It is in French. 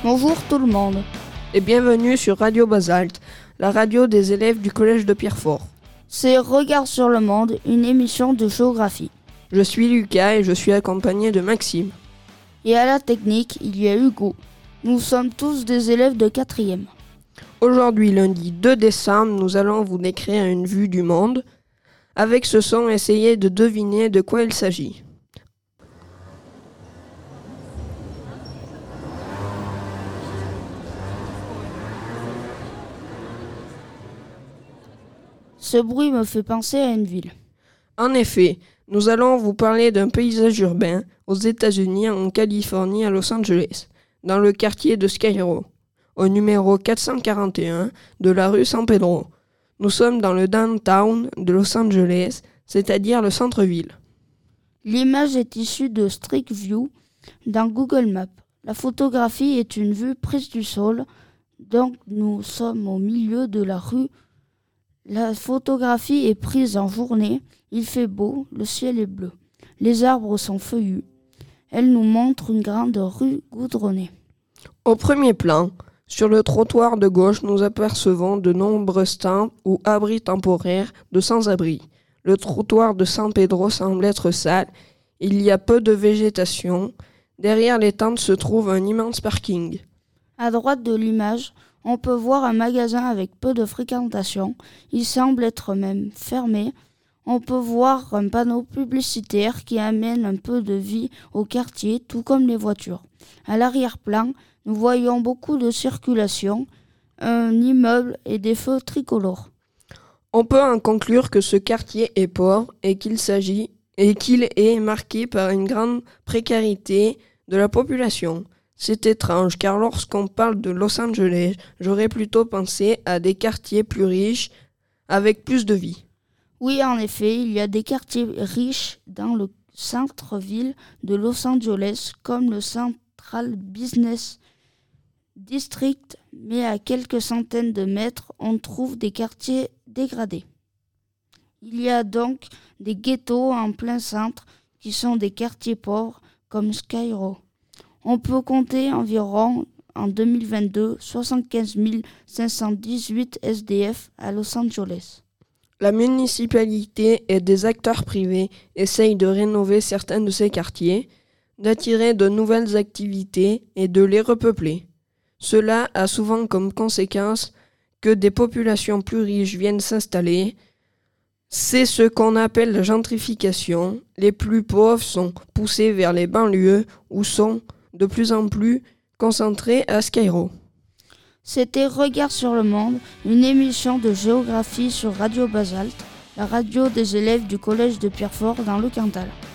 Bonjour tout le monde. Et bienvenue sur Radio Basalte, la radio des élèves du collège de Pierrefort. C'est Regard sur le monde, une émission de géographie. Je suis Lucas et je suis accompagné de Maxime. Et à la technique, il y a Hugo. Nous sommes tous des élèves de 4e. Aujourd'hui, lundi 2 décembre, nous allons vous décrire une vue du monde. Avec ce son, essayez de deviner de quoi il s'agit. Ce bruit me fait penser à une ville. En effet, nous allons vous parler d'un paysage urbain aux États-Unis, en Californie, à Los Angeles, dans le quartier de Sky Row, au numéro 441 de la rue San Pedro. Nous sommes dans le downtown de Los Angeles, c'est-à-dire le centre-ville. L'image est issue de Street View dans Google Maps. La photographie est une vue prise du sol, donc nous sommes au milieu de la rue. La photographie est prise en journée, il fait beau, le ciel est bleu. Les arbres sont feuillus. Elle nous montre une grande rue goudronnée. Au premier plan, sur le trottoir de gauche, nous apercevons de nombreux stands ou abris temporaires de sans-abri. Le trottoir de San Pedro semble être sale, il y a peu de végétation. Derrière les tentes se trouve un immense parking. À droite de l'image, on peut voir un magasin avec peu de fréquentation. Il semble être même fermé. On peut voir un panneau publicitaire qui amène un peu de vie au quartier, tout comme les voitures. À l'arrière-plan, nous voyons beaucoup de circulation, un immeuble et des feux tricolores. On peut en conclure que ce quartier est pauvre et qu'il est marqué par une grande précarité de la population. C'est étrange car lorsqu'on parle de Los Angeles, j'aurais plutôt pensé à des quartiers plus riches avec plus de vie. Oui, en effet, il y a des quartiers riches dans le centre-ville de Los Angeles comme le Central Business District, mais à quelques centaines de mètres, on trouve des quartiers dégradés. Il y a donc des ghettos en plein centre qui sont des quartiers pauvres comme Sky Row. On peut compter environ, en 2022, 75 518 SDF à Los Angeles. La municipalité et des acteurs privés essayent de rénover certains de ces quartiers, d'attirer de nouvelles activités et de les repeupler. Cela a souvent comme conséquence que des populations plus riches viennent s'installer. C'est ce qu'on appelle la gentrification. Les plus pauvres sont poussés vers les banlieues où sont de plus en plus concentrés à Sky Row. C'était Regard sur le monde, une émission de géographie sur Radio Basalte, la radio des élèves du collège de Pierrefort dans le Cantal.